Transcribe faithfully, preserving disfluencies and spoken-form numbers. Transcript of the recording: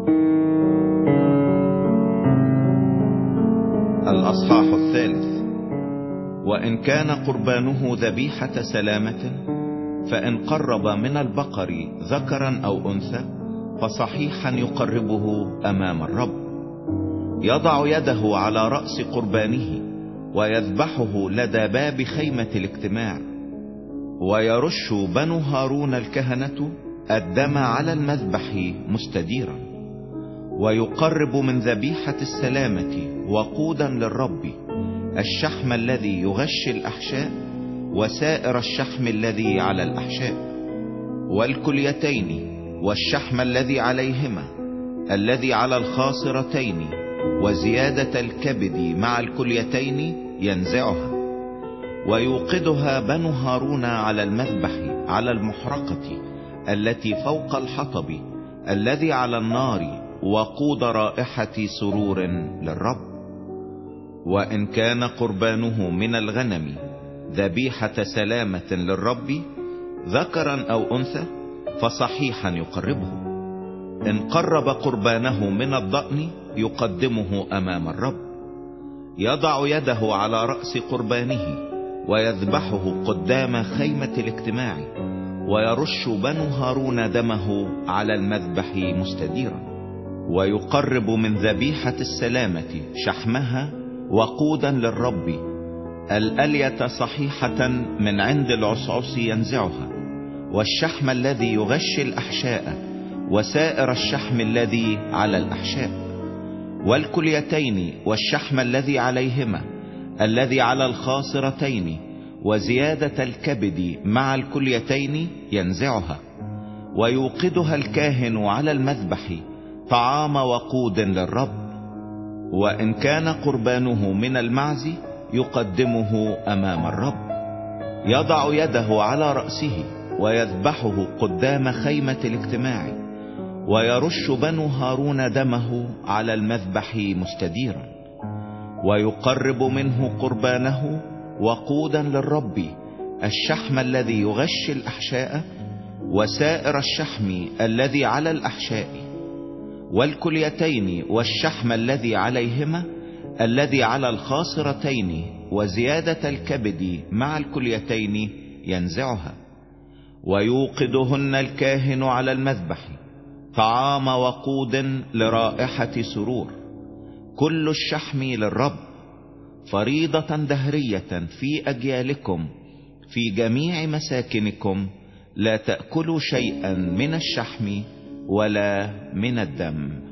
الأصحاح الثالث. وإن كان قربانه ذبيحة سلامة، فإن قرب من البقر ذكرا أو أنثى فصحيحا يقربه أمام الرب. يضع يده على رأس قربانه ويذبحه لدى باب خيمة الاجتماع، ويرش بنو هارون الكهنة الدم على المذبح مستديرا، ويقرب من ذبيحة السلامة وقودا للرب الشحم الذي يغشي الأحشاء وسائر الشحم الذي على الأحشاء، والكليتين والشحم الذي عليهما، الذي على الخاصرتين، وزيادة الكبد مع الكليتين ينزعها، ويوقدها بنو هارون على المذبح على المحرقة التي فوق الحطب الذي على النار، وقود رائحة سرور للرب. وإن كان قربانه من الغنم ذبيحة سلامة للرب ذكرا أو أنثى فصحيحا يقربه. إن قرب قربانه من الضأن يقدمه أمام الرب. يضع يده على رأس قربانه ويذبحه قدام خيمة الاجتماع، ويرش بنو هارون دمه على المذبح مستديرا، ويقرب من ذبيحة السلامة شحمها وقودا للرب الألية صحيحة من عند العصعص ينزعها، والشحم الذي يغشي الأحشاء وسائر الشحم الذي على الأحشاء، والكليتين والشحم الذي عليهما، الذي على الخاصرتين، وزيادة الكبد مع الكليتين ينزعها، ويوقدها الكاهن على المذبح طعام وقود للرب. وإن كان قربانه من المعز يقدمه أمام الرب. يضع يده على رأسه ويذبحه قدام خيمة الاجتماع، ويرش بنو هارون دمه على المذبح مستديرا، ويقرب منه قربانه وقودا للرب الشحم الذي يغشي الأحشاء وسائر الشحم الذي على الأحشاء، والكليتين والشحم الذي عليهما، الذي على الخاصرتين، وزيادة الكبد مع الكليتين ينزعها، ويوقدهن الكاهن على المذبح طعام وقود لرائحة سرور، كل الشحم للرب فريضة دهرية في أجيالكم في جميع مساكنكم. لا تأكلوا شيئا من الشحم ولا من الدم.